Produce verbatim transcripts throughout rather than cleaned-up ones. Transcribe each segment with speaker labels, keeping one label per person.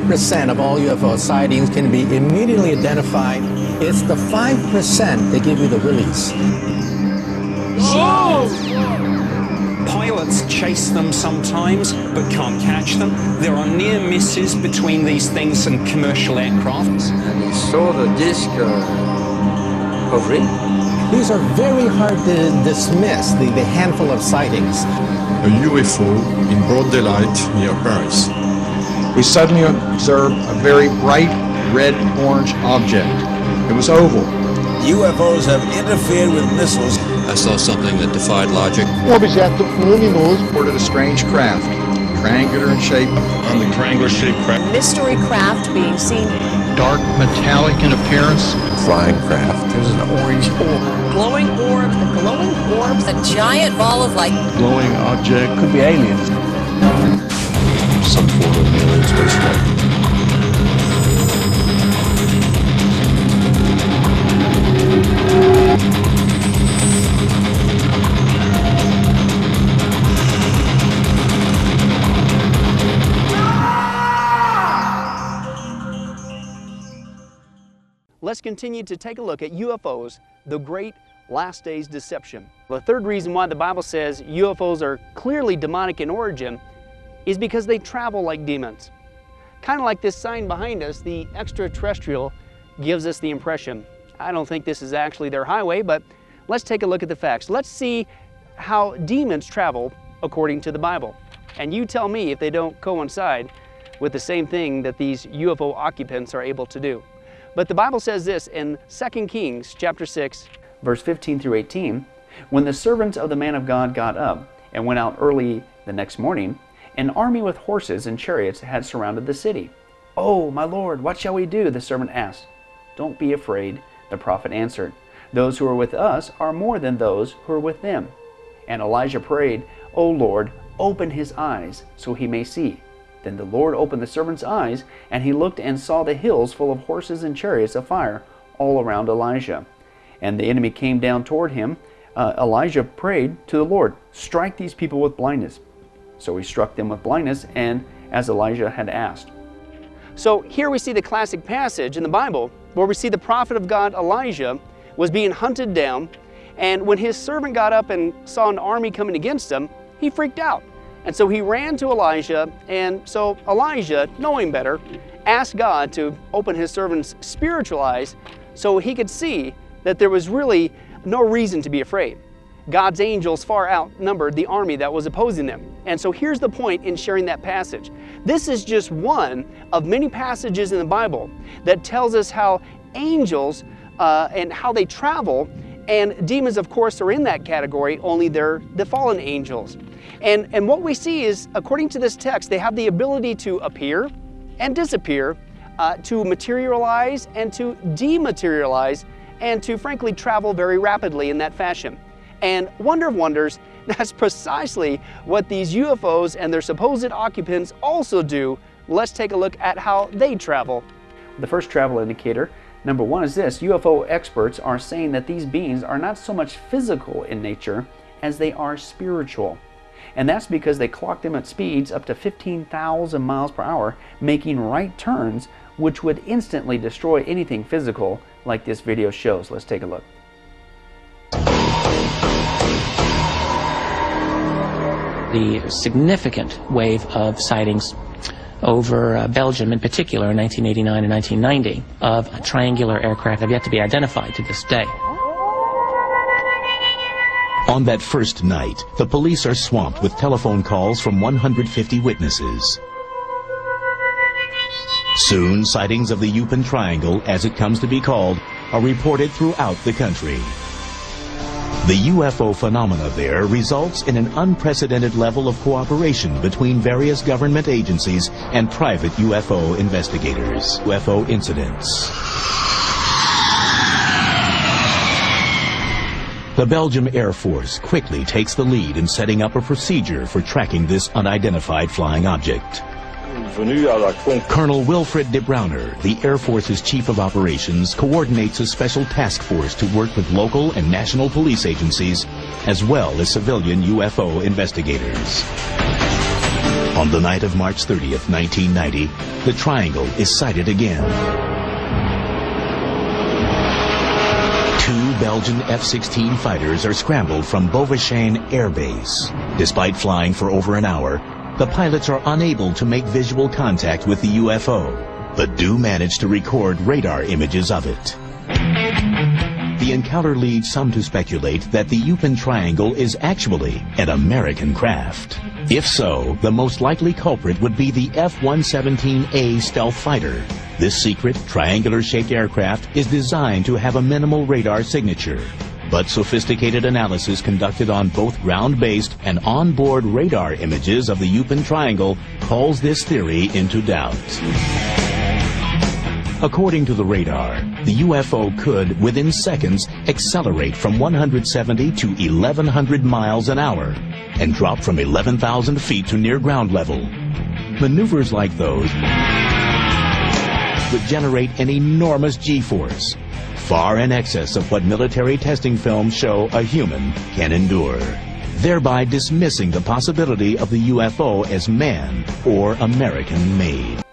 Speaker 1: percent of all U F O sightings can be immediately identified. It's the five percent that give you the willies.
Speaker 2: Whoa! Pilots chase them sometimes, but can't catch them. There are near misses between these things and commercial aircraft.
Speaker 3: And he saw the disc uh, hovering.
Speaker 1: These are very hard to dismiss, the, the handful of sightings.
Speaker 4: A U F O in broad daylight near Paris.
Speaker 5: We suddenly observed a very bright red-orange object. It was oval.
Speaker 6: U F Os have interfered with missiles.
Speaker 4: I saw something that defied logic.
Speaker 7: Um objeto luminoso.
Speaker 5: Reported a strange craft, triangular in shape.
Speaker 4: On the triangular-shaped craft.
Speaker 8: Mystery craft being seen.
Speaker 5: Dark metallic in appearance.
Speaker 6: Flying craft. There's an orange orb.
Speaker 8: Glowing orb. The glowing orbs. A giant ball of light.
Speaker 4: Glowing object.
Speaker 7: Could be aliens.
Speaker 4: Some form of alien spacecraft.
Speaker 9: Let's continue to take a look at U F Os, the great last days deception. The third reason why the Bible says U F Os are clearly demonic in origin is because they travel like demons. Kind of like this sign behind us, the extraterrestrial gives us the impression. I don't think this is actually their highway, but let's take a look at the facts. Let's see how demons travel according to the Bible. And you tell me if they don't coincide with the same thing that these U F O occupants are able to do. But the Bible says this in Second Kings chapter six, verse fifteen through eighteen, when the servants of the man of God got up and went out early the next morning, an army with horses and chariots had surrounded the city. "Oh, my Lord, what shall we do?" the servant asked. "Don't be afraid," the prophet answered. "Those who are with us are more than those who are with them." And Elijah prayed, "O Lord, open his eyes so he may see." Then the Lord opened the servant's eyes, and he looked and saw the hills full of horses and chariots of fire all around Elijah. And the enemy came down toward him. Uh, Elijah prayed to the Lord, "Strike these people with blindness." So he struck them with blindness, and as Elijah had asked. So here we see the classic passage in the Bible where we see the prophet of God Elijah was being hunted down, and when his servant got up and saw an army coming against him, he freaked out. And so he ran to Elijah, and so Elijah, knowing better, asked God to open his servant's spiritual eyes so he could see that there was really no reason to be afraid. God's angels far outnumbered the army that was opposing them. And so here's the point in sharing that passage. This is just one of many passages in the Bible that tells us how angels uh, and how they travel, and demons, of course, are in that category, only they're the fallen angels. And, and what we see is, according to this text, they have the ability to appear and disappear, uh, to materialize and to dematerialize, and to frankly travel very rapidly in that fashion. And wonder of wonders, that's precisely what these U F Os and their supposed occupants also do. Let's take a look at how they travel. The first travel indicator, number one, is this. U F O experts are saying that these beings are not so much physical in nature as they are spiritual. And that's because they clock them at speeds up to fifteen thousand miles per hour, making right turns, which would instantly destroy anything physical like this video shows. Let's take a look.
Speaker 10: The significant wave of sightings over uh, Belgium in particular in nineteen eighty-nine and nineteen ninety of triangular aircraft have yet to be identified to this day.
Speaker 11: On that first night, the police are swamped with telephone calls from one hundred fifty witnesses. Soon, sightings of the Yupan Triangle, as it comes to be called, are reported throughout the country. The U F O phenomena there results in an unprecedented level of cooperation between various government agencies and private U F O investigators. U F O incidents. The Belgium Air Force quickly takes the lead in setting up a procedure for tracking this unidentified flying object. Colonel Wilfred de Browner, the Air Force's Chief of Operations, coordinates a special task force to work with local and national police agencies, as well as civilian U F O investigators. On the night of March thirtieth, nineteen ninety, the Triangle is sighted again. Two Belgian F sixteen fighters are scrambled from Beauvechain Air Base. Despite flying for over an hour, the pilots are unable to make visual contact with the U F O, but do manage to record radar images of it. The encounter leads some to speculate that the Yupan Triangle is actually an American craft. If so, the most likely culprit would be the F one seventeen A stealth fighter. This secret, triangular-shaped aircraft is designed to have a minimal radar signature, but sophisticated analysis conducted on both ground-based and on-board radar images of the Yupan Triangle calls this theory into doubt. According to the radar, the U F O could, within seconds, accelerate from one hundred seventy to eleven hundred miles an hour and drop from eleven thousand feet to near ground level. Maneuvers like those would generate an enormous G-force, far in excess of what military testing films show a human can endure, thereby dismissing the possibility of the U F O as man or American-made.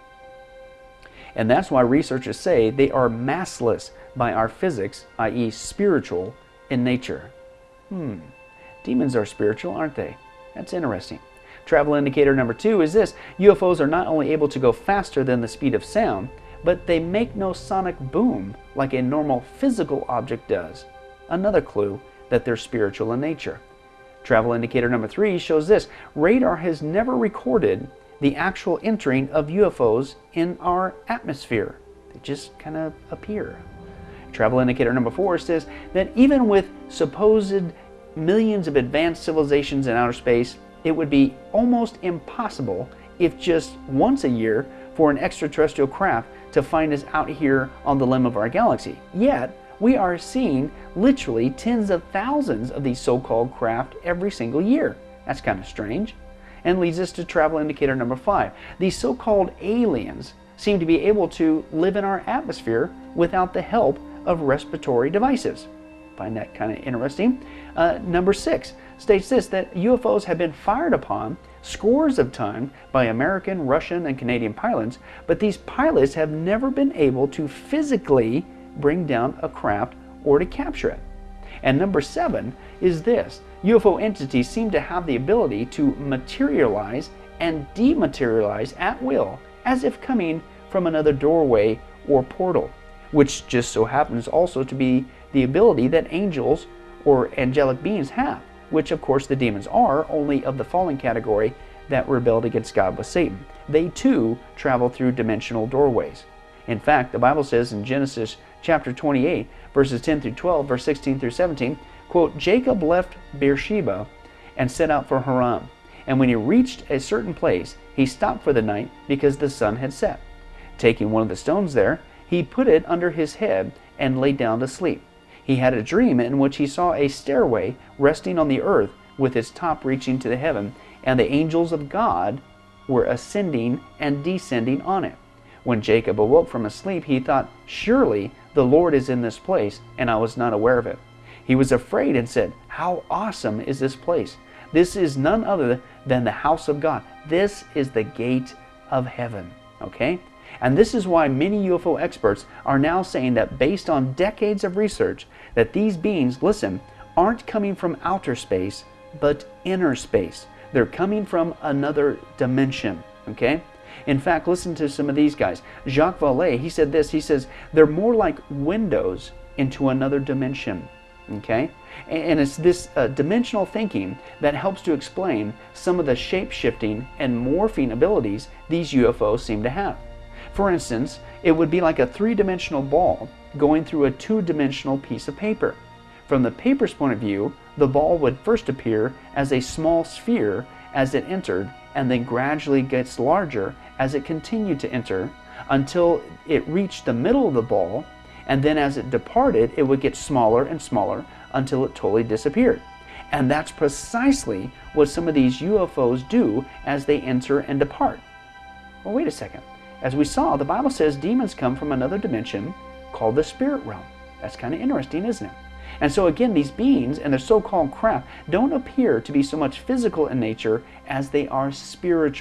Speaker 9: And that's why researchers say they are massless by our physics, that is spiritual, in nature. Hmm, demons are spiritual, aren't they? That's interesting. Travel indicator number two is this: U F Os are not only able to go faster than the speed of sound, but they make no sonic boom like a normal physical object does. Another clue that they're spiritual in nature. Travel indicator number three shows this: radar has never recorded the actual entering of U F Os in our atmosphere. They just kind of appear. Travel indicator number four says that even with supposed millions of advanced civilizations in outer space, it would be almost impossible, if just once a year, for an extraterrestrial craft to find us out here on the limb of our galaxy. Yet, we are seeing literally tens of thousands of these so-called craft every single year. That's kind of strange. And leads us to travel indicator number five. These so-called aliens seem to be able to live in our atmosphere without the help of respiratory devices. Find that kind of interesting. Uh, number six states this, that U F Os have been fired upon scores of times by American, Russian, and Canadian pilots, but these pilots have never been able to physically bring down a craft or to capture it. And number seven is this: U F O entities seem to have the ability to materialize and dematerialize at will, as if coming from another doorway or portal, which just so happens also to be the ability that angels or angelic beings have, which of course the demons are, only of the fallen category that rebelled against God with Satan. They too travel through dimensional doorways. In fact, the Bible says in Genesis chapter twenty-eight, verses ten through twelve, verse sixteen through seventeen, quote, Jacob left Beersheba and set out for Haran. And when he reached a certain place, he stopped for the night because the sun had set. Taking one of the stones there, he put it under his head and lay down to sleep. He had a dream in which he saw a stairway resting on the earth with its top reaching to the heaven, and the angels of God were ascending and descending on it. When Jacob awoke from his sleep, he thought, surely the Lord is in this place, and I was not aware of it. He was afraid and said, how awesome is this place? This is none other than the house of God. This is the gate of heaven. Okay? And this is why many U F O experts are now saying that, based on decades of research, that these beings, listen, aren't coming from outer space, but inner space. They're coming from another dimension. Okay? In fact, listen to some of these guys. Jacques Vallée, he said this, he says, they're more like windows into another dimension. Okay? And it's this uh, dimensional thinking that helps to explain some of the shape-shifting and morphing abilities these U F Os seem to have. For instance, it would be like a three-dimensional ball going through a two-dimensional piece of paper. From the paper's point of view, the ball would first appear as a small sphere as it entered, and then gradually gets larger as it continued to enter until it reached the middle of the ball, and then as it departed, it would get smaller and smaller until it totally disappeared. And that's precisely what some of these U F Os do as they enter and depart. Well, wait a second. As we saw, the Bible says demons come from another dimension called the spirit realm. That's kind of interesting, isn't it? And so again, these beings and their so-called craft don't appear to be so much physical in nature as they are spiritual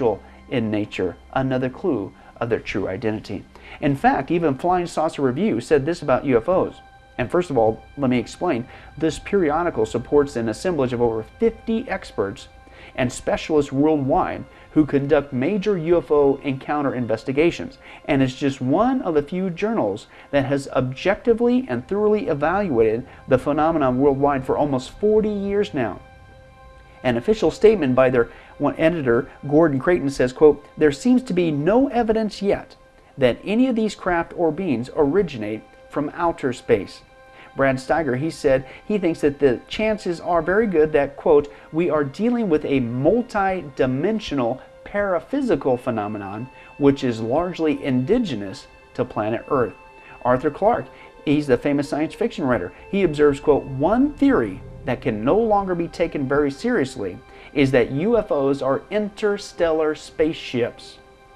Speaker 9: in nature, another clue of their true identity. In fact, even Flying Saucer Review said this about U F Os. And first of all, let me explain. This periodical supports an assemblage of over fifty experts and specialists worldwide who conduct major U F O encounter investigations, and is just one of the few journals that has objectively and thoroughly evaluated the phenomenon worldwide for almost forty years now. An official statement by their one editor, Gordon Creighton, says, quote, "There seems to be no evidence yet that any of these craft or beings originate from outer space." Brad Steiger, he said he thinks that the chances are very good that, quote, "we are dealing with a multi-dimensional paraphysical phenomenon which is largely indigenous to planet Earth." Arthur Clarke, he's the famous science fiction writer, he observes, quote, "One theory that can no longer be taken very seriously is that U F Os are interstellar spaceships."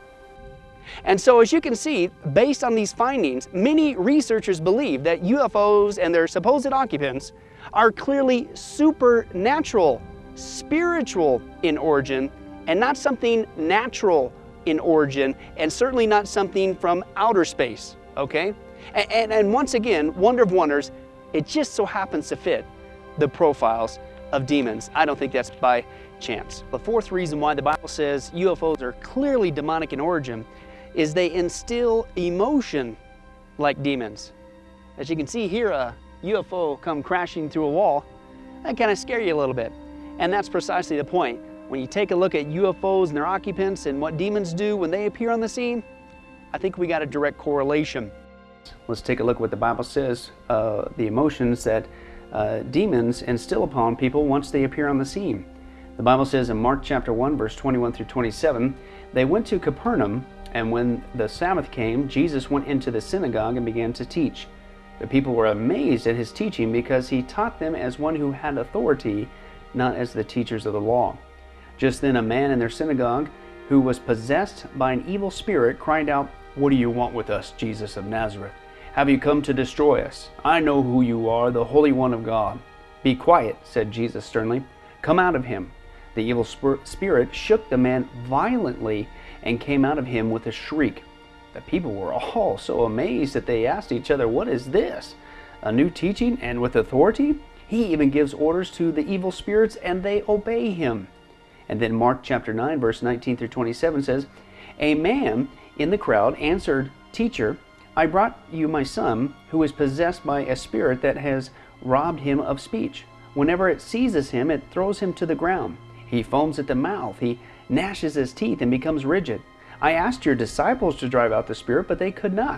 Speaker 9: And so, as you can see, based on these findings, many researchers believe that U F Os and their supposed occupants are clearly supernatural, spiritual in origin, and not something natural in origin, and certainly not something from outer space, okay? And, and, and once again, wonder of wonders, it just so happens to fit the profiles of demons. I don't think that's by chance. The fourth reason why the Bible says U F Os are clearly demonic in origin is they instill emotion like demons. As you can see here, a U F O come crashing through a wall, that kind of scare you a little bit. And that's precisely the point. When you take a look at U F Os and their occupants and what demons do when they appear on the scene, I think we got a direct correlation. Let's take a look at what the Bible says, uh, the emotions that uh, demons instill upon people once they appear on the scene. The Bible says in Mark chapter one, verse twenty-one through twenty-seven, "They went to Capernaum, and when the Sabbath came, Jesus went into the synagogue and began to teach. The people were amazed at his teaching because he taught them as one who had authority, not as the teachers of the law. Just then a man in their synagogue who was possessed by an evil spirit cried out, 'What do you want with us, Jesus of Nazareth? Have you come to destroy us? I know who you are, the Holy One of God.' 'Be quiet,' said Jesus sternly. 'Come out of him.' The evil spirit shook the man violently and came out of him with a shriek. The people were all so amazed that they asked each other, 'What is this? A new teaching and with authority? He even gives orders to the evil spirits and they obey him.'" And then Mark chapter nine, verse nineteen through twenty-seven says, "A man in the crowd answered, 'Teacher, I brought you my son who is possessed by a spirit that has robbed him of speech. Whenever it seizes him, it throws him to the ground. He foams at the mouth, he gnashes his teeth and becomes rigid. I asked your disciples to drive out the spirit, but they could not.'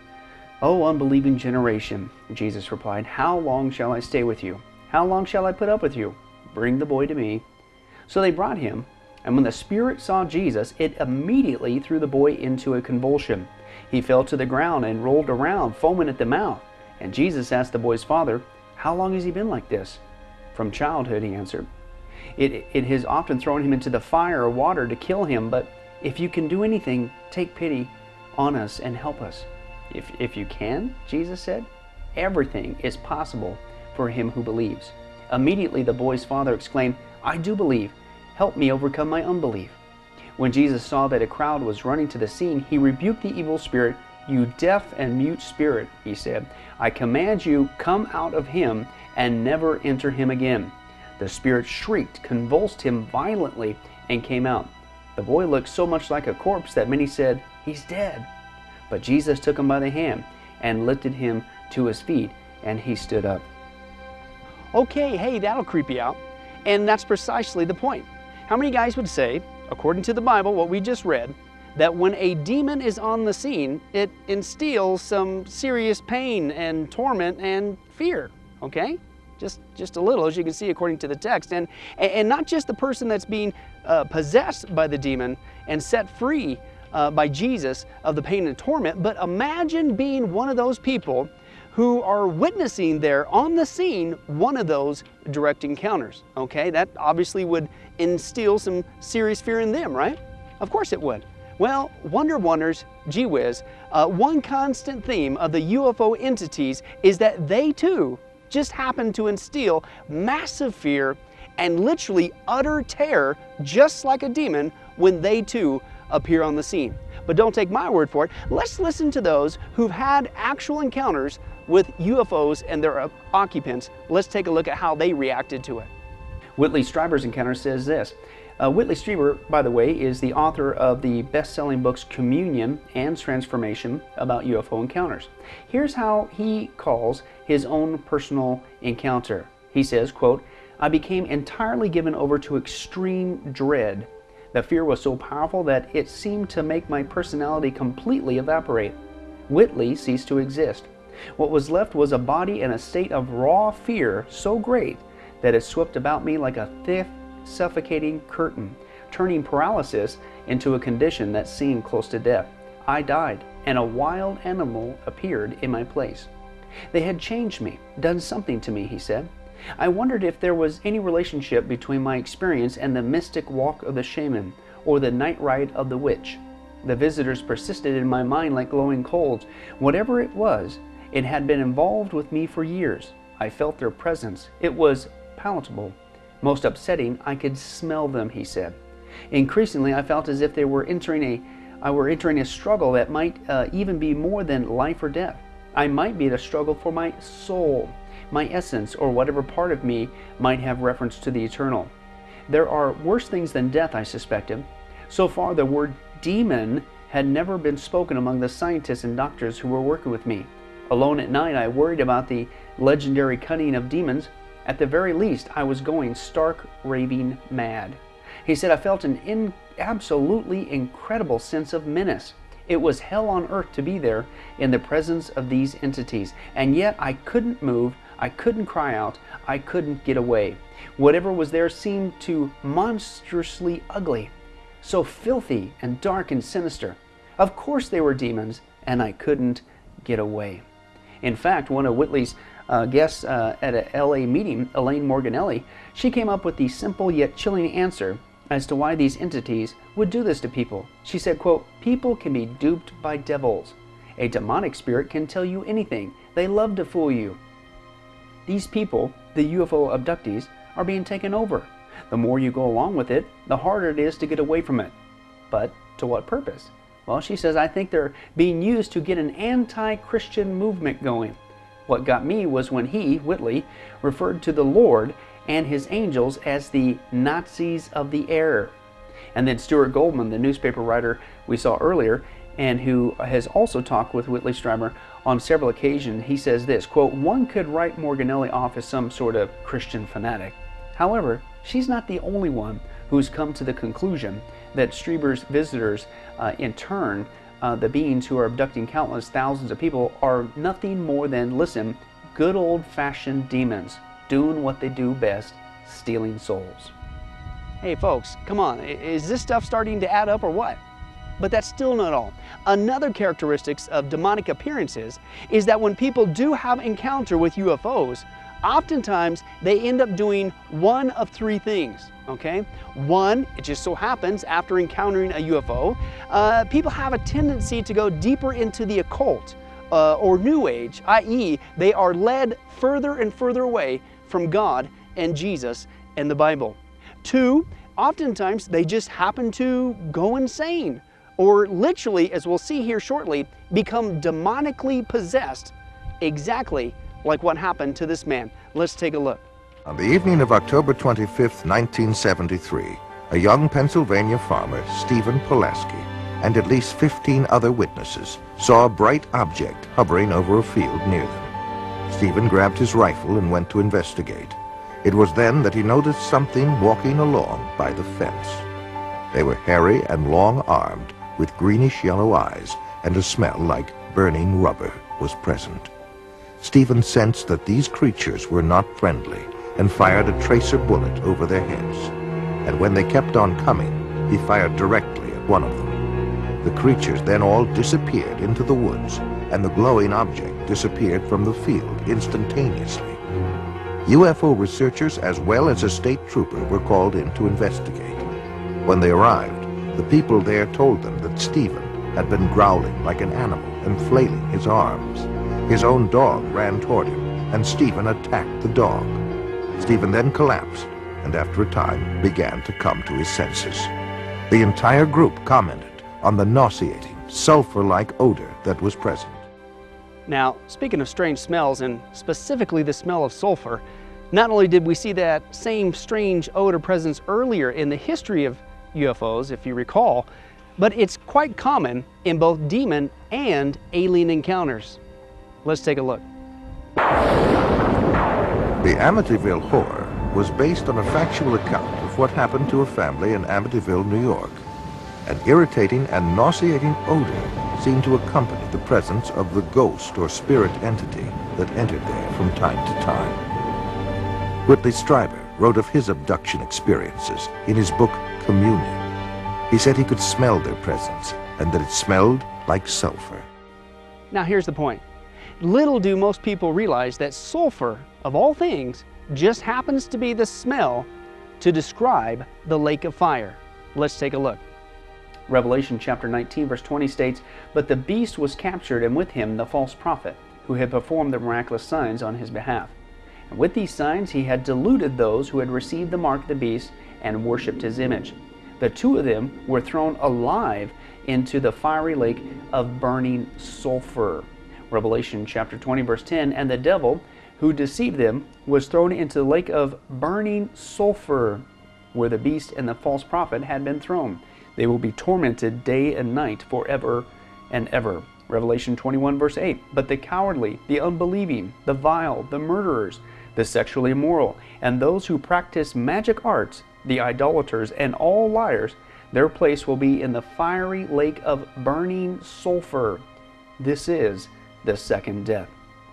Speaker 9: 'O unbelieving generation,' Jesus replied, 'how long shall I stay with you? How long shall I put up with you? Bring the boy to me.' So they brought him, and when the spirit saw Jesus, it immediately threw the boy into a convulsion. He fell to the ground and rolled around, foaming at the mouth. And Jesus asked the boy's father, 'How long has he been like this?' 'From childhood,' he answered. It, it has often thrown him into the fire or water to kill him, but if you can do anything, take pity on us and help us.' 'If, if you can,' Jesus said, 'everything is possible for him who believes.' Immediately the boy's father exclaimed, 'I do believe. Help me overcome my unbelief.' When Jesus saw that a crowd was running to the scene, he rebuked the evil spirit. 'You deaf and mute spirit,' he said, 'I command you, come out of him and never enter him again.' The spirit shrieked, convulsed him violently, and came out. The boy looked so much like a corpse that many said, 'He's dead.' But Jesus took him by the hand and lifted him to his feet, and he stood up." Okay, hey, that'll creep you out. And that's precisely the point. How many guys would say, according to the Bible, what we just read, that when a demon is on the scene, it instills some serious pain and torment and fear, okay? Just, just a little, as you can see according to the text. And, and not just the person that's being uh, possessed by the demon and set free uh, by Jesus of the pain and torment, but imagine being one of those people who are witnessing there on the scene one of those direct encounters, okay? That obviously would instill some serious fear in them, right? Of course it would. Well, wonder wonders, gee whiz, uh, one constant theme of the U F O entities is that they too just happen to instill massive fear and literally utter terror, just like a demon, when they too appear on the scene. But don't take my word for it. Let's listen to those who've had actual encounters with U F Os and their occupants. Let's take a look at how they reacted to it. Whitley Strieber's encounter says this. Uh, Whitley Strieber, by the way, is the author of the best-selling books Communion and Transformation about U F O encounters. Here's how he calls his own personal encounter. He says, quote, "I became entirely given over to extreme dread. The fear was so powerful that it seemed to make my personality completely evaporate. Whitley ceased to exist. What was left was a body in a state of raw fear so great that it swept about me like a thick, suffocating curtain, turning paralysis into a condition that seemed close to death. I died, and a wild animal appeared in my place. They had changed me, done something to me," he said. "I wondered if there was any relationship between my experience and the mystic walk of the shaman or the night ride of the witch. The visitors persisted in my mind like glowing coals. Whatever it was, it had been involved with me for years. I felt their presence. It was palatable. Most upsetting, I could smell them," he said. "Increasingly, I felt as if they were entering a, I were entering a struggle that might uh, even be more than life or death. I might be in a struggle for my soul, my essence, or whatever part of me might have reference to the eternal. There are worse things than death, I suspected. So far, the word demon had never been spoken among the scientists and doctors who were working with me. Alone at night, I worried about the legendary cunning of demons. At the very least, I was going stark, raving mad." He said, "I felt an in, absolutely incredible sense of menace. It was hell on earth to be there in the presence of these entities, and yet I couldn't move, I couldn't cry out, I couldn't get away. Whatever was there seemed to monstrously ugly, so filthy and dark and sinister. Of course they were demons, and I couldn't get away." In fact, one of Whitley's uh, guests uh, at a L A meeting, Elaine Morganelli, she came up with the simple yet chilling answer as to why these entities would do this to people. She said, quote, "People can be duped by devils. A demonic spirit can tell you anything. They love to fool you. These people, the U F O abductees, are being taken over. The more you go along with it, the harder it is to get away from it. But to what purpose? Well, she says, I think they're being used to get an anti-Christian movement going. What got me was when he, Whitley, referred to the Lord and his angels as the Nazis of the air." And then Stuart Goldman, the newspaper writer we saw earlier, and who has also talked with Whitley Strieber on several occasions, he says this, quote, "One could write Morganelli off as some sort of Christian fanatic. However, she's not the only one who's come to the conclusion that Strieber's visitors, uh, in turn, uh, the beings who are abducting countless thousands of people, are nothing more than, listen, good old-fashioned demons, doing what they do best, stealing souls." Hey folks, come on, is this stuff starting to add up or what? But that's still not all. Another characteristic of demonic appearances is that when people do have encounter with U F Os, oftentimes they end up doing one of three things, okay? One, it just so happens after encountering a U F O, uh, people have a tendency to go deeper into the occult uh, or New Age, that is they are led further and further away from God and Jesus and the Bible. Two, oftentimes they just happen to go insane, or literally, as we'll see here shortly, become demonically possessed, exactly like what happened to this man. Let's take a look.
Speaker 12: On the evening of October twenty-fifth, nineteen seventy-three, a young Pennsylvania farmer, Stephen Pulaski, and at least fifteen other witnesses saw a bright object hovering over a field near them. Stephen grabbed his rifle and went to investigate. It was then that he noticed something walking along by the fence. They were hairy and long-armed, with greenish-yellow eyes, and a smell like burning rubber was present. Stephen sensed that these creatures were not friendly and fired a tracer bullet over their heads. And when they kept on coming, he fired directly at one of them. The creatures then all disappeared into the woods, and the glowing object disappeared from the field instantaneously. U F O researchers as well as a state trooper were called in to investigate. When they arrived, the people there told them that Stephen had been growling like an animal and flailing his arms. His own dog ran toward him, and Stephen attacked the dog. Stephen then collapsed, and after a time began to come to his senses. The entire group commented on the nauseating, sulfur-like odor that was present.
Speaker 9: Now, speaking of strange smells, and specifically the smell of sulfur, not only did we see that same strange odor presence earlier in the history of U F Os, if you recall, but it's quite common in both demon and alien encounters. Let's take a look.
Speaker 12: The Amityville Horror was based on a factual account of what happened to a family in Amityville, New York. An irritating and nauseating odor seemed to accompany the presence of the ghost or spirit entity that entered there from time to time. Whitley Strieber wrote of his abduction experiences in his book, Communion. He said he could smell their presence and that it smelled like sulfur.
Speaker 9: Now here's the point. Little do most people realize that sulfur, of all things, just happens to be the smell to describe the lake of fire. Let's take a look. Revelation chapter nineteen verse twenty states, "But the beast was captured, and with him the false prophet, who had performed the miraculous signs on his behalf. And with these signs he had deluded those who had received the mark of the beast and worshipped his image. The two of them were thrown alive into the fiery lake of burning sulfur." Revelation chapter twenty verse ten, "And the devil who deceived them was thrown into the lake of burning sulfur, where the beast and the false prophet had been thrown. They will be tormented day and night forever and ever." Revelation twenty-one verse eight, "But the cowardly, the unbelieving, the vile, the murderers, the sexually immoral, and those who practice magic arts, the idolaters, and all liars, their place will be in the fiery lake of burning sulfur. This is the second death."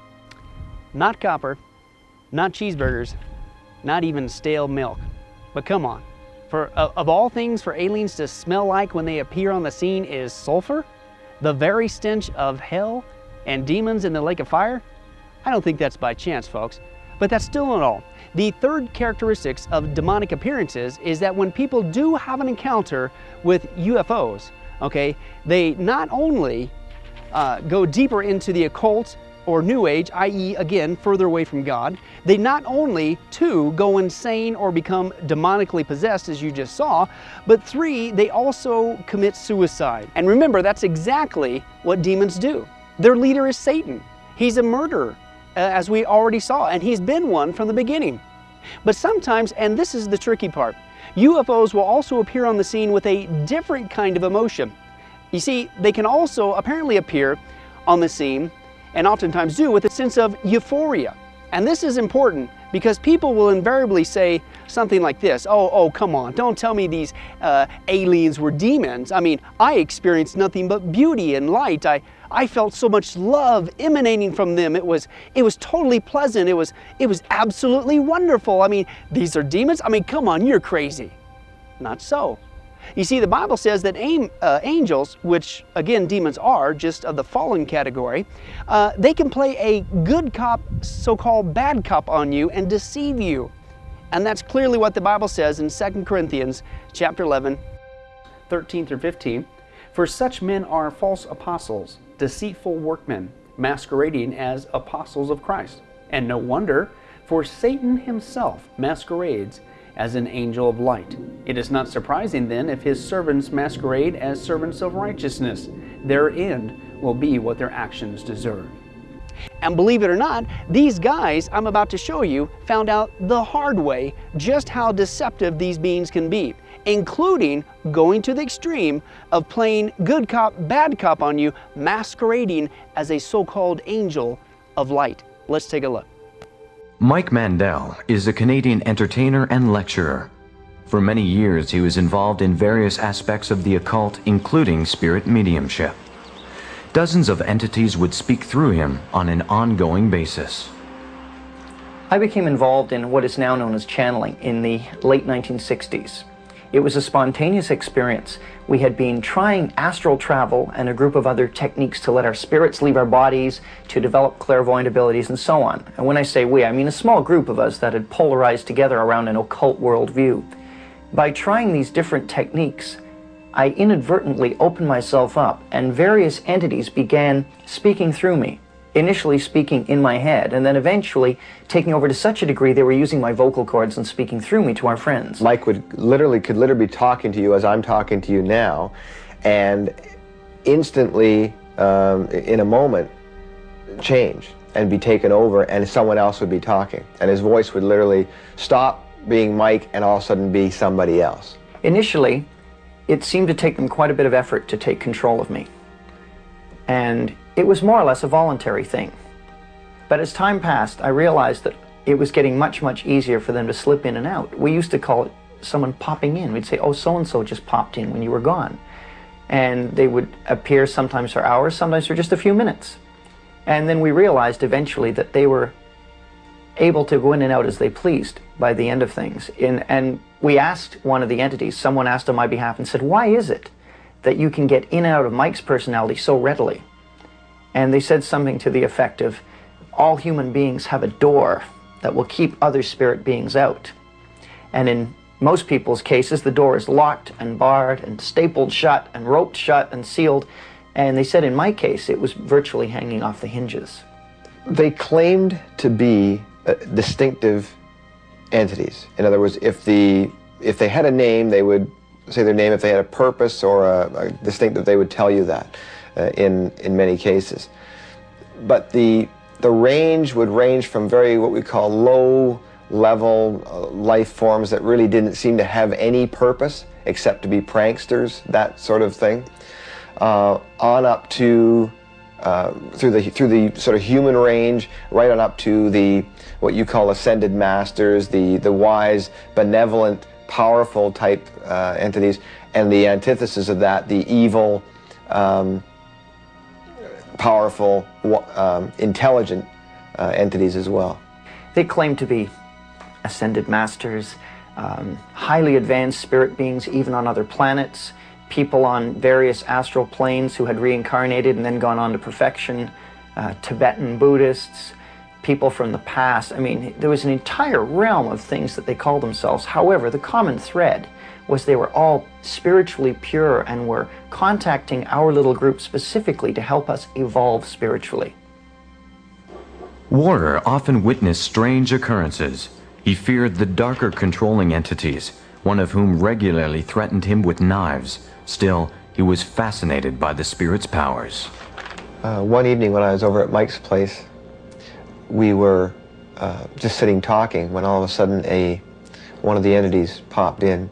Speaker 9: Not copper, not cheeseburgers, not even stale milk. But come on, for uh, of all things for aliens to smell like when they appear on the scene is sulfur? The very stench of hell and demons in the lake of fire? I don't think that's by chance, folks. But that's still not all. The third characteristics of demonic appearances is that when people do have an encounter with U F Os, okay, they not only uh, go deeper into the occult or New Age, that is again, further away from God, they not only, two, go insane or become demonically possessed, as you just saw, but three, they also commit suicide. And remember, that's exactly what demons do. Their leader is Satan. He's a murderer, as we already saw, and he's been one from the beginning. But sometimes, and this is the tricky part, U F Os will also appear on the scene with a different kind of emotion. You see, they can also apparently appear on the scene, and oftentimes do, with a sense of euphoria. And this is important because people will invariably say something like this, oh, oh, come on, don't tell me these uh, aliens were demons. I mean, I experienced nothing but beauty and light. I, I felt so much love emanating from them. It was, it was totally pleasant. It was, it was absolutely wonderful. I mean, these are demons? I mean, come on, you're crazy. Not so. You see, the Bible says that uh, angels, which again demons are, just of the fallen category, uh, they can play a good cop, so-called bad cop on you and deceive you. And that's clearly what the Bible says in Second Corinthians chapter eleven, thirteen through fifteen. "For such men are false apostles, deceitful workmen, masquerading as apostles of Christ. And no wonder, for Satan himself masquerades as an angel of light. It is not surprising then if his servants masquerade as servants of righteousness. Their end will be what their actions deserve." And believe it or not, these guys I'm about to show you found out the hard way just how deceptive these beings can be, including going to the extreme of playing good cop, bad cop on you, masquerading as a so-called angel of light. Let's take a look.
Speaker 13: Mike Mandel is a Canadian entertainer and lecturer. For many years, he was involved in various aspects of the occult, including spirit mediumship. Dozens of entities would speak through him on an ongoing basis.
Speaker 14: I became involved in what is now known as channeling in the late nineteen sixties. It was a spontaneous experience. We had been trying astral travel and a group of other techniques to let our spirits leave our bodies, to develop clairvoyant abilities, and so on. And when I say we, I mean a small group of us that had polarized together around an occult worldview. By trying these different techniques, I inadvertently opened myself up, and various entities began speaking through me. Initially speaking in my head, and then eventually taking over to such a degree they were using my vocal cords and speaking through me to our friends.
Speaker 15: Mike would literally, could literally be talking to you as I'm talking to you now, and instantly, um, in a moment, change and be taken over, and someone else would be talking. And his voice would literally stop being Mike and all of a sudden be somebody else.
Speaker 14: Initially, it seemed to take them quite a bit of effort to take control of me. And it was more or less a voluntary thing. But as time passed, I realized that it was getting much, much easier for them to slip in and out. We used to call it someone popping in. We'd say, oh, so-and-so just popped in when you were gone. And they would appear sometimes for hours, sometimes for just a few minutes. And then we realized eventually that they were able to go in and out as they pleased by the end of things. In, and we asked one of the entities, someone asked on my behalf and said, why is it that you can get in and out of Mike's personality so readily? And they said something to the effect of, all human beings have a door that will keep other spirit beings out. And in most people's cases, the door is locked and barred and stapled shut and roped shut and sealed. And they said in my case, it was virtually hanging off the hinges.
Speaker 15: They claimed to be uh, distinctive entities. In other words, if, the, if they had a name, they would say their name. If they had a purpose or a, a distinctive, they would tell you that uh, in, in many cases. But the The range would range from very, what we call low-level uh, life forms that really didn't seem to have any purpose except to be pranksters, that sort of thing, uh, on up to, uh, through the through the sort of human range, right on up to the, what you call ascended masters, the, the wise, benevolent, powerful type uh, entities, and the antithesis of that, the evil, um, powerful, um, intelligent uh, entities as well.
Speaker 14: They claim to be ascended masters, um, highly advanced spirit beings, even on other planets, people on various astral planes who had reincarnated and then gone on to perfection, uh, Tibetan Buddhists, people from the past. I mean, there was an entire realm of things that they called themselves. However, the common thread was they were all spiritually pure and were contacting our little group specifically to help us evolve spiritually.
Speaker 13: Warder often witnessed strange occurrences. He feared the darker controlling entities, one of whom regularly threatened him with knives. Still, he was fascinated by the spirit's powers.
Speaker 15: Uh, one evening when I was over at Mike's place, we were uh, just sitting talking when all of a sudden a one of the entities popped in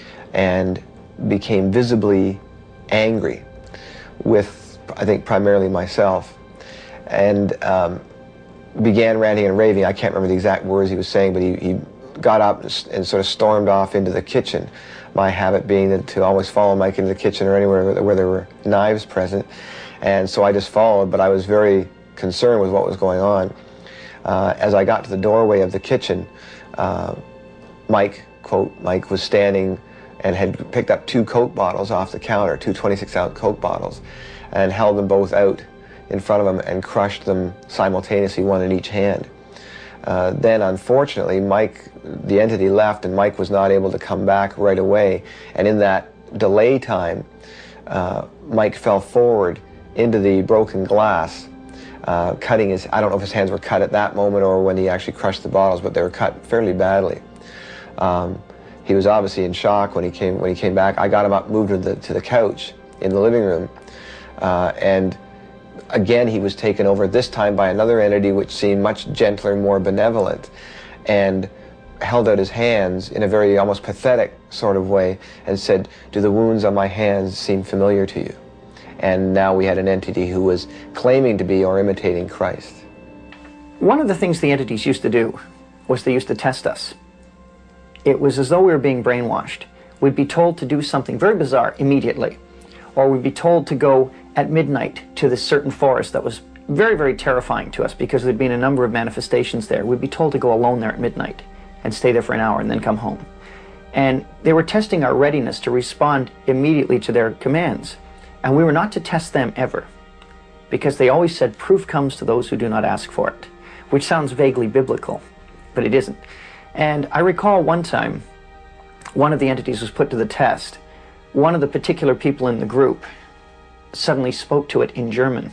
Speaker 15: and became visibly angry with, I think, primarily myself, and um, began ranting and raving. I can't remember the exact words he was saying, but he, he got up and, and sort of stormed off into the kitchen, my habit being that to always follow Mike into the kitchen or anywhere where there were knives present. And so I just followed, but I was very concerned with what was going on. Uh, as I got to the doorway of the kitchen, uh, Mike, quote, Mike was standing and had picked up two Coke bottles off the counter, two twenty-six ounce Coke bottles, and held them both out in front of him and crushed them simultaneously, one in each hand. Uh, then, unfortunately, Mike, the entity left, and Mike was not able to come back right away. And in that delay time, uh, Mike fell forward into the broken glass, uh, cutting his, I don't know if his hands were cut at that moment or when he actually crushed the bottles, but they were cut fairly badly. Um, He was obviously in shock when he came when he came back. I got him up, moved him to the, to the couch in the living room, uh, and again he was taken over. This time by another entity which seemed much gentler, more benevolent, and held out his hands in a very almost pathetic sort of way and said, "Do the wounds on my hands seem familiar to you?" And now we had an entity who was claiming to be or imitating Christ.
Speaker 14: One of the things the entities used to do was they used to test us. It was as though we were being brainwashed. We'd be told to do something very bizarre immediately, or we'd be told to go at midnight to this certain forest that was very, very terrifying to us because there'd been a number of manifestations there. We'd be told to go alone there at midnight and stay there for an hour and then come home. And they were testing our readiness to respond immediately to their commands. And we were not to test them ever, because they always said proof comes to those who do not ask for it, which sounds vaguely biblical, but it isn't. And I recall one time, one of the entities was put to the test. One of the particular people in the group suddenly spoke to it in German.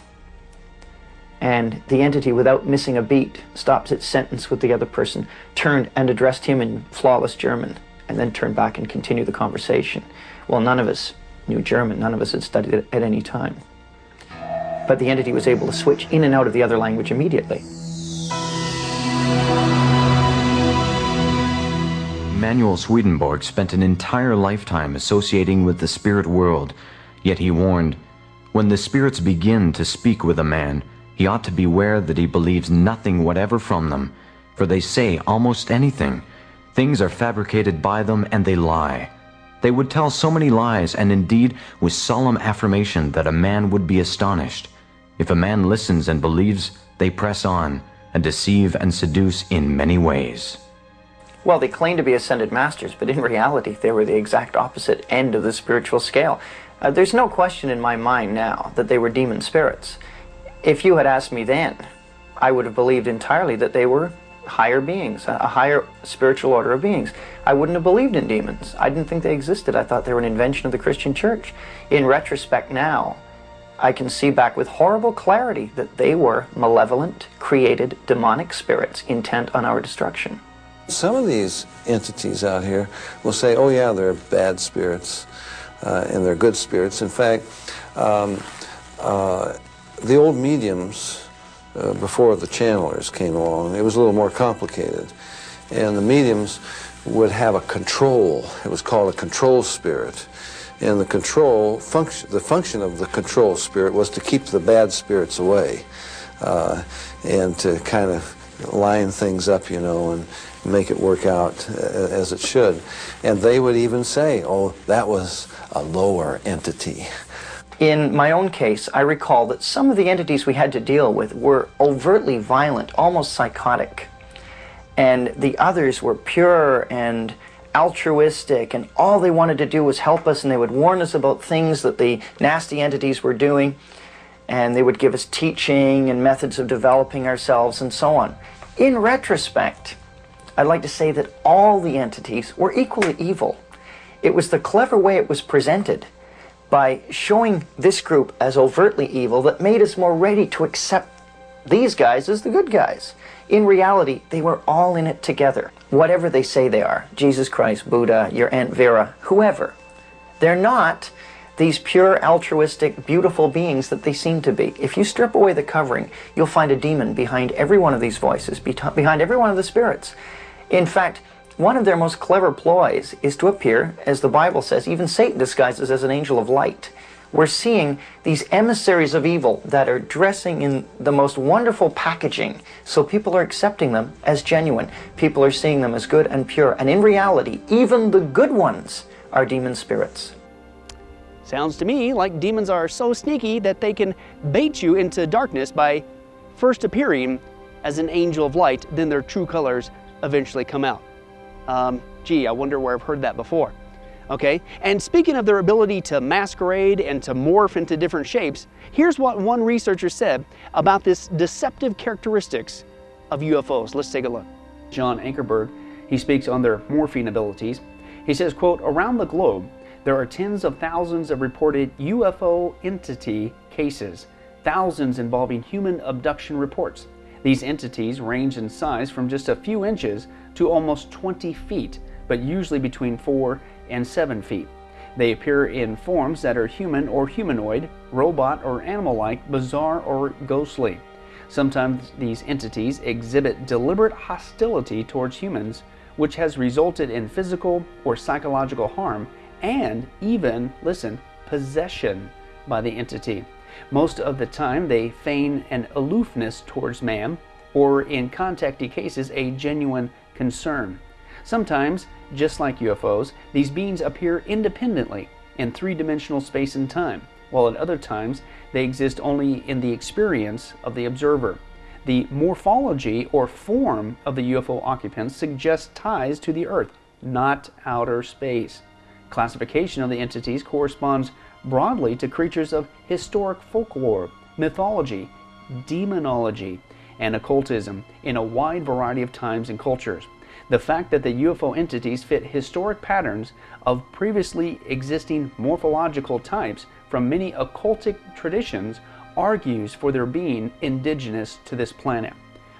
Speaker 14: And the entity, without missing a beat, stopped its sentence with the other person, turned and addressed him in flawless German, and then turned back and continued the conversation. Well, none of us knew German. None of us had studied it at any time. But the entity was able to switch in and out of the other language immediately.
Speaker 13: Emanuel Swedenborg spent an entire lifetime associating with the spirit world, yet he warned, when the spirits begin to speak with a man, he ought to beware that he believes nothing whatever from them, for they say almost anything. Things are fabricated by them, and they lie. They would tell so many lies, and indeed with solemn affirmation, that a man would be astonished. If a man listens and believes, they press on, and deceive and seduce in many ways.
Speaker 14: Well, they claim to be ascended masters, but in reality, they were the exact opposite end of the spiritual scale. Uh, there's no question in my mind now that they were demon spirits. If you had asked me then, I would have believed entirely that they were higher beings, a higher spiritual order of beings. I wouldn't have believed in demons. I didn't think they existed. I thought they were an invention of the Christian church. In retrospect now, I can see back with horrible clarity that they were malevolent, created, demonic spirits intent on our destruction.
Speaker 16: Some of these entities out here will say, oh yeah, they're bad spirits, uh, and they're good spirits. In fact, um, uh, the old mediums, uh, before the channelers came along, it was a little more complicated. And the mediums would have a control. It was called a control spirit. And the control function, the function of the control spirit was to keep the bad spirits away, uh, and to kind of line things up, you know, and make it work out uh, as it should. And they would even say, oh, that was a lower entity.
Speaker 14: In my own case, I recall that some of the entities we had to deal with were overtly violent, almost psychotic. And the others were pure and altruistic, and all they wanted to do was help us, and they would warn us about things that the nasty entities were doing, and they would give us teaching and methods of developing ourselves and so on. In retrospect, I'd like to say that all the entities were equally evil. It was the clever way it was presented by showing this group as overtly evil that made us more ready to accept these guys as the good guys. In reality, they were all in it together. Whatever they say they are, Jesus Christ, Buddha, your Aunt Vera, whoever, they're not these pure, altruistic, beautiful beings that they seem to be. If you strip away the covering, you'll find a demon behind every one of these voices, behind every one of the spirits. In fact, one of their most clever ploys is to appear, as the Bible says, even Satan disguises as an angel of light. We're seeing these emissaries of evil that are dressing in the most wonderful packaging, so people are accepting them as genuine. People are seeing them as good and pure, and in reality, even the good ones are demon spirits.
Speaker 9: Sounds to me like demons are so sneaky that they can bait you into darkness by first appearing as an angel of light, then their true colors eventually come out. Um, gee, I wonder where I've heard that before. Okay, and speaking of their ability to masquerade and to morph into different shapes, here's what one researcher said about this deceptive characteristics of U F Os. Let's take a look. John Ankerberg, he speaks on their morphing abilities. He says, quote, around the globe, there are tens of thousands of reported U F O entity cases, thousands involving human abduction reports. These entities range in size from just a few inches to almost twenty feet, but usually between four and seven feet. They appear in forms that are human or humanoid, robot or animal-like, bizarre or ghostly. Sometimes these entities exhibit deliberate hostility towards humans, which has resulted in physical or psychological harm and even, listen, possession by the entity. Most of the time they feign an aloofness towards man, or in contactee cases, a genuine concern. Sometimes, just like U F Os, these beings appear independently in three-dimensional space and time, while at other times they exist only in the experience of the observer. The morphology or form of the U F O occupants suggests ties to the Earth, not outer space. Classification of the entities corresponds broadly to creatures of historic folklore, mythology, demonology, and occultism in a wide variety of times and cultures. The fact that the U F O entities fit historic patterns of previously existing morphological types from many occultic traditions argues for their being indigenous to this planet.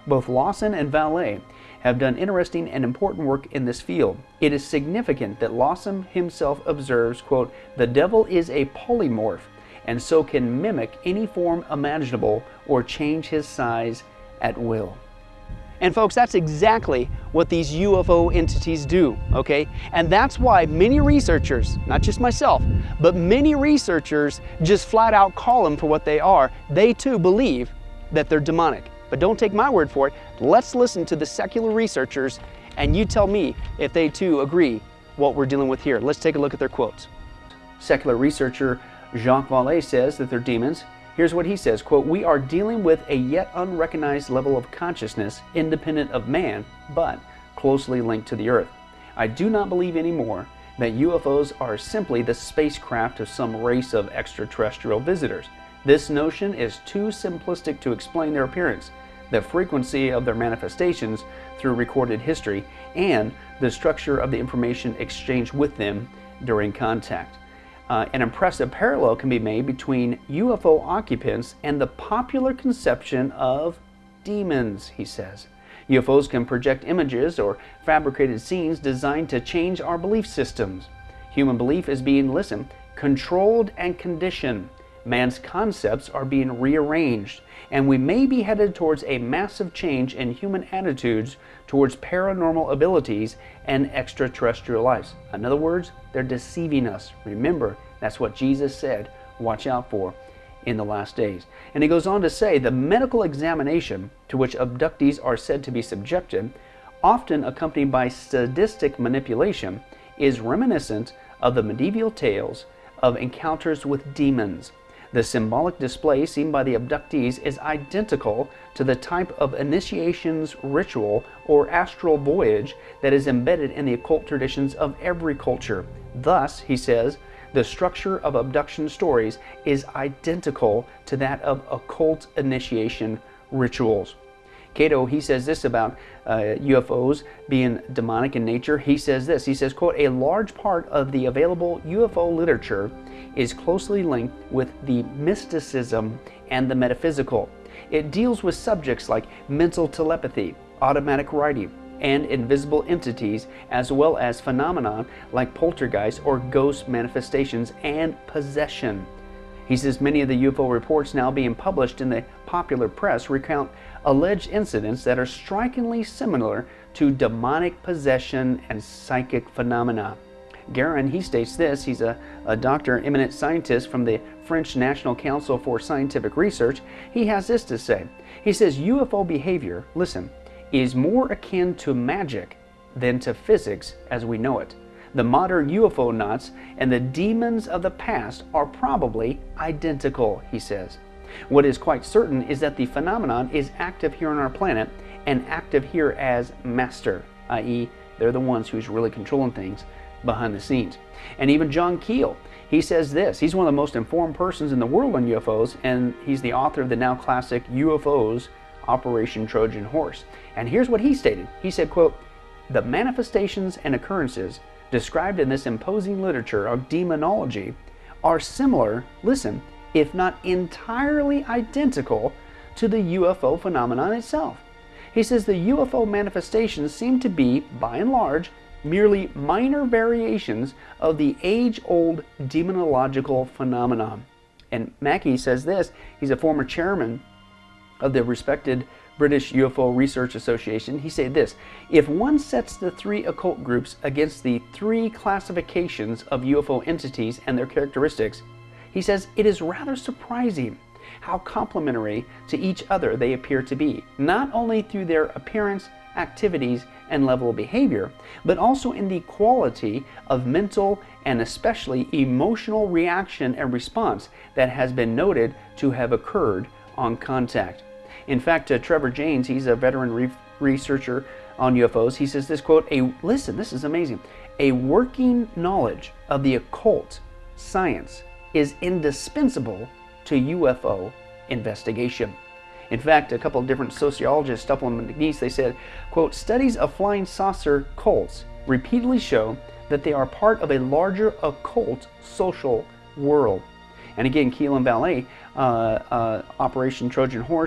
Speaker 9: Both Lawson and Vallée have done interesting and important work in this field. It is significant that Lawson himself observes, quote, "The devil is a polymorph and so can mimic any form imaginable or change his size at will." And folks, that's exactly what these U F O entities do, okay? And that's why many researchers, not just myself, but many researchers just flat out call them for what they are. They too believe that they're demonic. But don't take my word for it. Let's listen to the secular researchers and you tell me if they too agree what we're dealing with here. Let's take a look at their quotes. Secular researcher Jacques Vallée says that they're demons. Here's what he says, quote, "We are dealing with a yet unrecognized level of consciousness independent of man, but closely linked to the earth. I do not believe anymore that U F Os are simply the spacecraft of some race of extraterrestrial visitors. This notion is too simplistic to explain their appearance, the frequency of their manifestations through recorded history, and the structure of the information exchanged with them during contact. Uh, an impressive parallel can be made between U F O occupants and the popular conception of demons," he says. U F Os can project images or fabricated scenes designed to change our belief systems. Human belief is being, listen, controlled and conditioned. Man's concepts are being rearranged, and we may be headed towards a massive change in human attitudes towards paranormal abilities and extraterrestrial lives. In other words, they're deceiving us. Remember, that's what Jesus said, watch out for in the last days. And he goes on to say, the medical examination to which abductees are said to be subjected, often accompanied by sadistic manipulation, is reminiscent of the medieval tales of encounters with demons. The symbolic display seen by the abductees is identical to the type of initiations ritual or astral voyage that is embedded in the occult traditions of every culture. Thus, he says, the structure of abduction stories is identical to that of occult initiation rituals. Cato, he says this about uh, U F Os being demonic in nature. He says this, he says, quote, "A large part of the available U F O literature is closely linked with the mysticism and the metaphysical. It deals with subjects like mental telepathy, automatic writing, and invisible entities, as well as phenomena like poltergeist or ghost manifestations and possession." He says many of the U F O reports now being published in the popular press recount alleged incidents that are strikingly similar to demonic possession and psychic phenomena. Guérin, he states this, he's a, a doctor, eminent scientist from the French National Council for Scientific Research. He has this to say. He says, U F O behavior, listen, is more akin to magic than to physics as we know it. The modern U F O knots and the demons of the past are probably identical, he says. What is quite certain is that the phenomenon is active here on our planet and active here as master, that is they're the ones who's really controlling things behind the scenes. And even John Keel, he says this, he's one of the most informed persons in the world on U F Os, and he's the author of the now classic U F Os, Operation Trojan Horse. And here's what he stated. He said, quote, "The manifestations and occurrences described in this imposing literature of demonology are similar, listen, if not entirely identical to the U F O phenomenon itself." He says the U F O manifestations seem to be, by and large, merely minor variations of the age-old demonological phenomenon. And Mackey says this, he's a former chairman of the respected British U F O Research Association. He said this, "If one sets the three occult groups against the three classifications of U F O entities and their characteristics," he says, "it is rather surprising how complementary to each other they appear to be, not only through their appearance, activities, and level of behavior, but also in the quality of mental and especially emotional reaction and response that has been noted to have occurred on contact." In fact, uh, Trevor James, he's a veteran re researcher on U F Os, he says this, quote, "A listen, this is amazing, a working knowledge of the occult science is indispensable to U F O investigation." In fact, a couple of different sociologists, Stuppel and McNeese, they said, quote, "Studies of flying saucer cults repeatedly show that they are part of a larger occult social world." And again, Keel and Vallée, uh, uh, Operation Trojan Horse,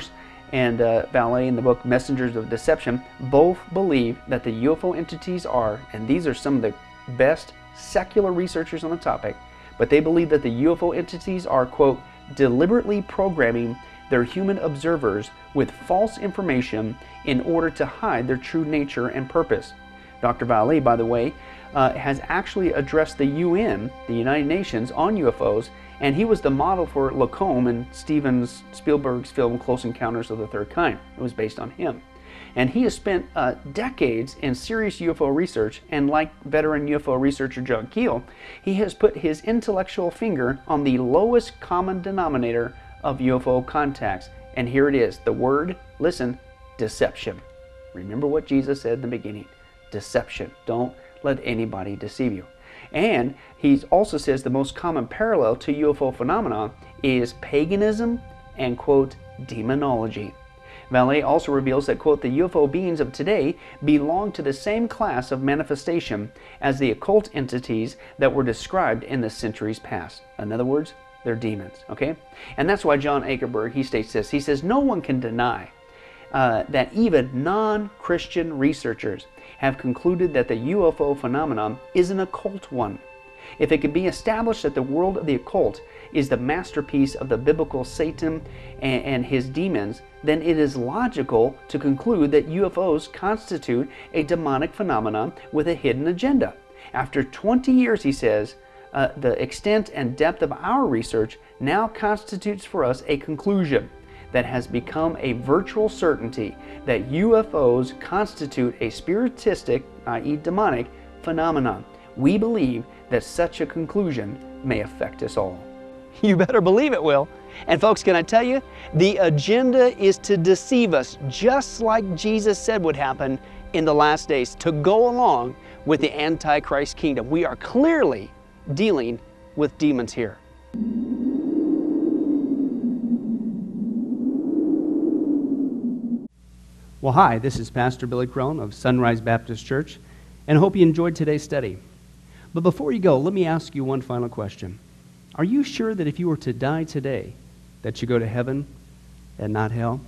Speaker 9: and uh, Vallée in the book Messengers of Deception both believe that the U F O entities are, and these are some of the best secular researchers on the topic, but they believe that the U F O entities are, quote, deliberately programming their human observers with false information in order to hide their true nature and purpose. Doctor Vallée, by the way, uh, has actually addressed the U N, the United Nations, on U F Os, and he was the model for Lacombe in Steven Spielberg's film Close Encounters of the Third Kind. It was based on him. And he has spent uh, decades in serious U F O research, and like veteran U F O researcher John Keel, he has put his intellectual finger on the lowest common denominator of U F O contacts. And here it is, the word, listen, deception. Remember what Jesus said in the beginning, deception. Don't let anybody deceive you. And he also says the most common parallel to U F O phenomena is paganism and, quote, demonology. Vallée also reveals that, quote, the U F O beings of today belong to the same class of manifestation as the occult entities that were described in the centuries past. In other words, they're demons, okay? And that's why John Akerberg, he states this. He says, no one can deny uh, that even non-Christian researchers have concluded that the U F O phenomenon is an occult one. If it can be established that the world of the occult is the masterpiece of the biblical Satan and, and his demons, then it is logical to conclude that U F Os constitute a demonic phenomenon with a hidden agenda. After twenty years, he says, uh, the extent and depth of our research now constitutes for us a conclusion that has become a virtual certainty that U F Os constitute a spiritistic, that is demonic, phenomenon. We believe that such a conclusion may affect us all. You better believe it will. And folks, can I tell you, the agenda is to deceive us, just like Jesus said would happen in the last days, to go along with the Antichrist kingdom. We are clearly dealing with demons here. Well, hi, this is Pastor Billy Crone of Sunrise Baptist Church, and I hope you enjoyed today's study. But before you go, let me ask you one final question. Are you sure that if you were to die today, that you go to heaven and not hell?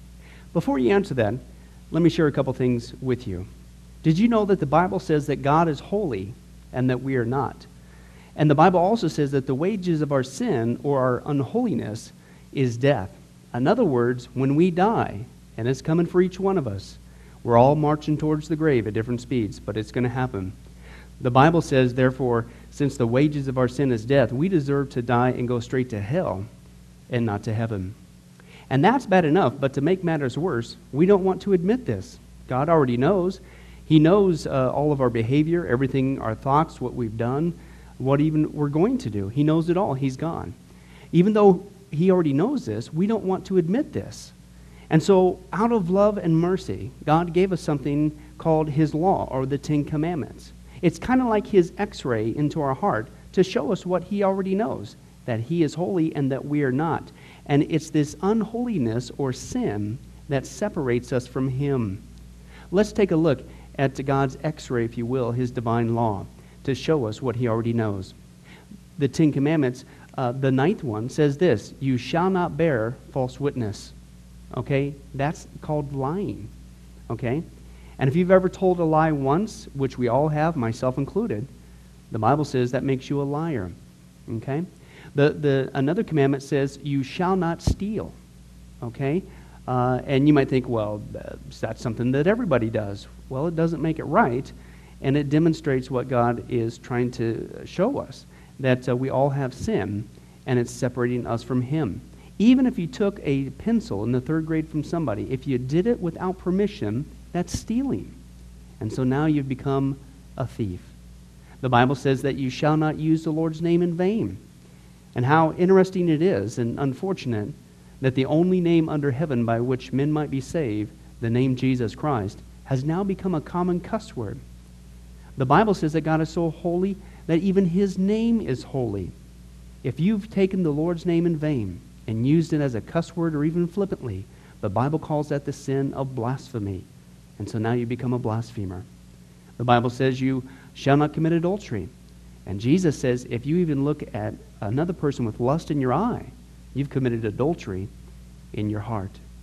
Speaker 9: Before you answer that, let me share a couple things with you. Did you know that the Bible says that God is holy and that we are not? And the Bible also says that the wages of our sin or our unholiness is death. In other words, when we die, and it's coming for each one of us, we're all marching towards the grave at different speeds, but it's going to happen. The Bible says, therefore, since the wages of our sin is death, we deserve to die and go straight to hell and not to heaven. And that's bad enough, but to make matters worse, we don't want to admit this. God already knows. He knows uh, all of our behavior, everything, our thoughts, what we've done, what even we're going to do. He knows it all. He's gone. Even though He already knows this, we don't want to admit this. And so, out of love and mercy, God gave us something called His law, or the Ten Commandments. It's kind of like His x-ray into our heart to show us what He already knows, that He is holy and that we are not. And it's this unholiness or sin that separates us from Him. Let's take a look at God's x-ray, if you will, His divine law, to show us what He already knows. The Ten Commandments, uh, the ninth one says this, you shall not bear false witness. Okay, that's called lying. Okay, and if you've ever told a lie once, which we all have, myself included, the Bible says that makes you a liar. Okay, the the another commandment says you shall not steal. Okay, uh, and you might think, well, that's something that everybody does. Well, it doesn't make it right, and it demonstrates what God is trying to show us, that uh, we all have sin, and it's separating us from Him. Even if you took a pencil in the third grade from somebody, if you did it without permission, that's stealing. And so now you've become a thief. The Bible says that you shall not use the Lord's name in vain. And how interesting it is and unfortunate that the only name under heaven by which men might be saved, the name Jesus Christ, has now become a common cuss word. The Bible says that God is so holy that even His name is holy. If you've taken the Lord's name in vain and used it as a cuss word or even flippantly, the Bible calls that the sin of blasphemy. And so now you become a blasphemer. The Bible says you shall not commit adultery. And Jesus says if you even look at another person with lust in your eye, you've committed adultery in your heart.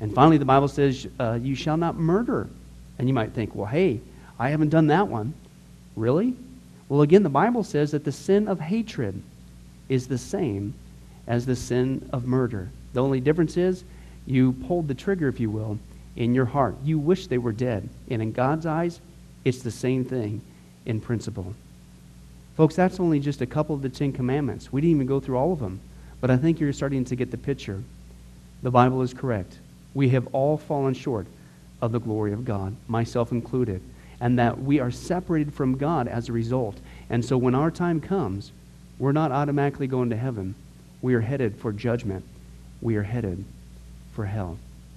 Speaker 9: And finally, the Bible says, uh, you shall not murder. And you might think, well, hey, I haven't done that one. Really? Well, again, the Bible says that the sin of hatred is the same as the sin of murder. The only difference is you pulled the trigger, if you will, in your heart. You wish they were dead. And in God's eyes, it's the same thing in principle. Folks, that's only just a couple of the Ten Commandments. We didn't even go through all of them. But I think you're starting to get the picture. The Bible is correct. We have all fallen short of the glory of God, myself included, and that we are separated from God as a result. And so when our time comes, we're not automatically going to heaven. We are headed for judgment. We are headed for hell.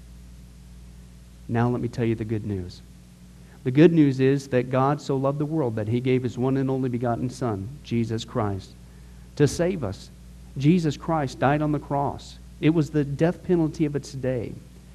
Speaker 9: Now let me tell you the good news. The good news is that God so loved the world that he gave his one and only begotten Son, Jesus Christ, to save us. Jesus Christ died on the cross. It was the death penalty of its day.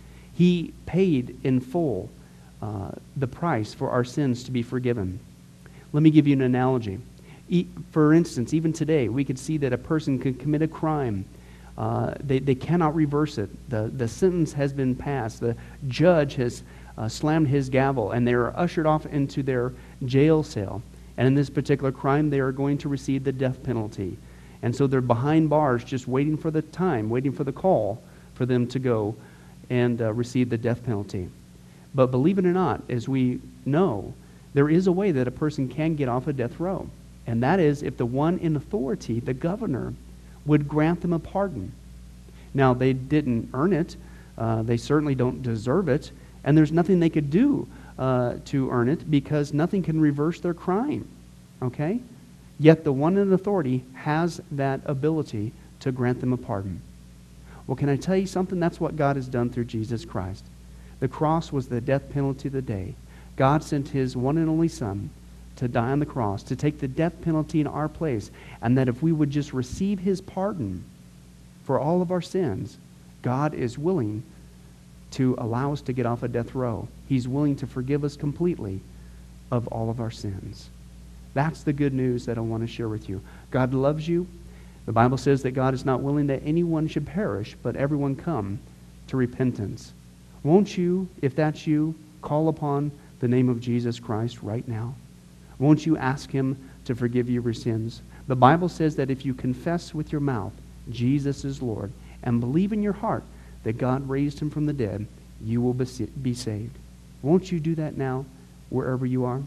Speaker 9: He paid in full uh, the price for our sins to be forgiven. Let me give you an analogy. E- for instance, even today, we could see that a person could commit a crime. Uh, they, they cannot reverse it. The, the sentence has been passed. The judge has uh, slammed his gavel, and they are ushered off into their jail cell. And in this particular crime, they are going to receive the death penalty. And so they're behind bars just waiting for the time, waiting for the call for them to go and uh, receive the death penalty. But believe it or not, as we know, there is a way that a person can get off a death row. And that is if the one in authority, the governor, would grant them a pardon. Now, they didn't earn it. Uh, they certainly don't deserve it. And there's nothing they could do uh, to earn it because nothing can reverse their crime. Okay? Yet the one in authority has that ability to grant them a pardon. Well, can I tell you something? That's what God has done through Jesus Christ. The cross was the death penalty of the day. God sent his one and only Son to die on the cross, to take the death penalty in our place, and that if we would just receive his pardon for all of our sins, God is willing to allow us to get off a death row. He's willing to forgive us completely of all of our sins. That's the good news that I want to share with you. God loves you. The Bible says that God is not willing that anyone should perish, but everyone come to repentance. Won't you, if that's you, call upon the name of Jesus Christ right now? Won't you ask him to forgive you your sins? The Bible says that if you confess with your mouth Jesus is Lord and believe in your heart that God raised him from the dead, you will be saved. Won't you do that now, wherever you are?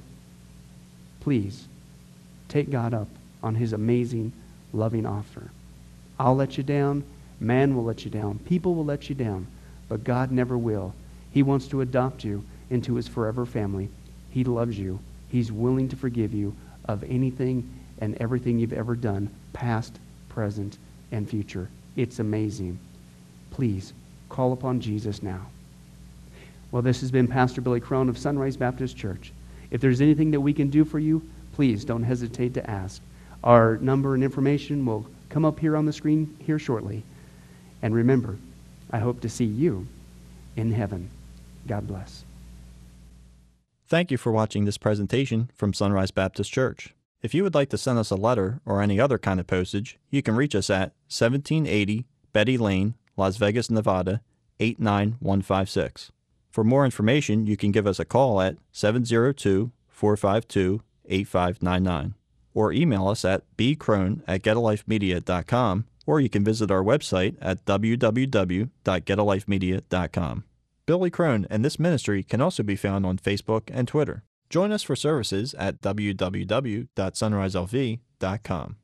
Speaker 9: Please, take God up on his amazing, loving offer. I'll let you down. Man will let you down. People will let you down. But God never will. He wants to adopt you into his forever family. He loves you. He's willing to forgive you of anything and everything you've ever done, past, present, and future. It's amazing. Please, call upon Jesus now. Well, this has been Pastor Billy Crone of Sunrise Baptist Church. If there's anything that we can do for you, please don't hesitate to ask. Our number and information will come up here on the screen here shortly. And remember, I hope to see you in heaven. God bless.
Speaker 17: Thank you for watching this presentation from Sunrise Baptist Church. If you would like to send us a letter or any other kind of postage, you can reach us at seventeen eighty Betty Lane, Las Vegas, Nevada, eight nine one five six. For more information, you can give us a call at seven zero two, four five two, eight five nine nine or email us at b crone at get a life media dot com, or you can visit our website at w w w dot get a life media dot com. Billy Crone and this ministry can also be found on Facebook and Twitter. Join us for services at w w w dot sunrise l v dot com.